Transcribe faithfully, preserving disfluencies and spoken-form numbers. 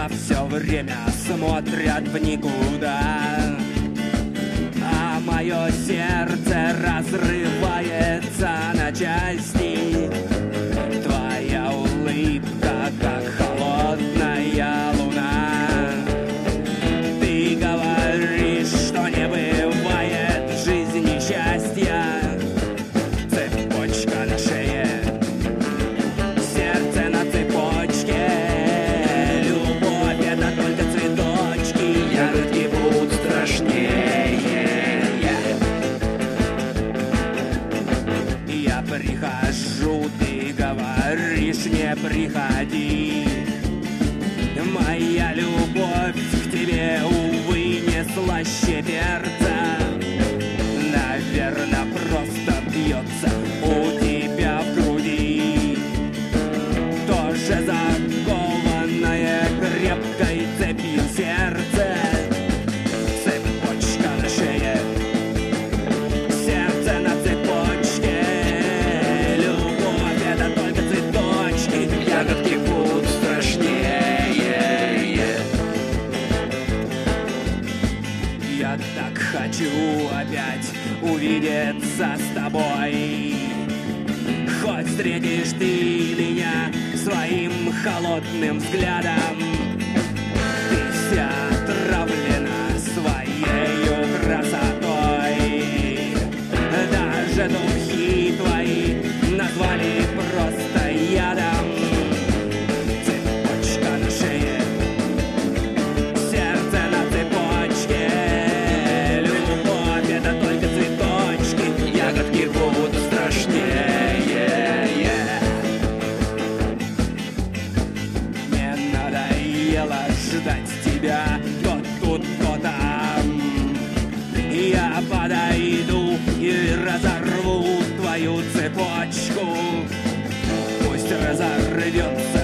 глаза все время смотрят в никуда, а мое сердце разрывается на части. Твоя улыбка, как холодная луна. Ты говоришь, что не бывает в жизни счастья. Цепочка на шее, сердце на цепочке. Любовь — это только цветочки, ягодки будут страшнее. Я прихожу, ты говоришь, не приходи. Моя любовь к тебе, увы, не слаще перца. Наверно, просто бьется у тебя в груди. Тоже закованное крепкой цепью сердце. Цепочка на шее, сердце на цепочке. Любовь — это только цветочки, ягодки будут страшнее. Я так хочу опять увидеться с тобой. Хоть встретишь ты меня своим холодным взглядом. Ты вся отравлена своею красотой. Даже духи твои назвали просто ядом. Цепочка на шее, сердце на цепочке. Любовь — это только цветочки, ягодки будут страшнее. Мне надоело ждать тебя то тут, то там. Я подойду и разорву твою цепочку. Пусть разорвется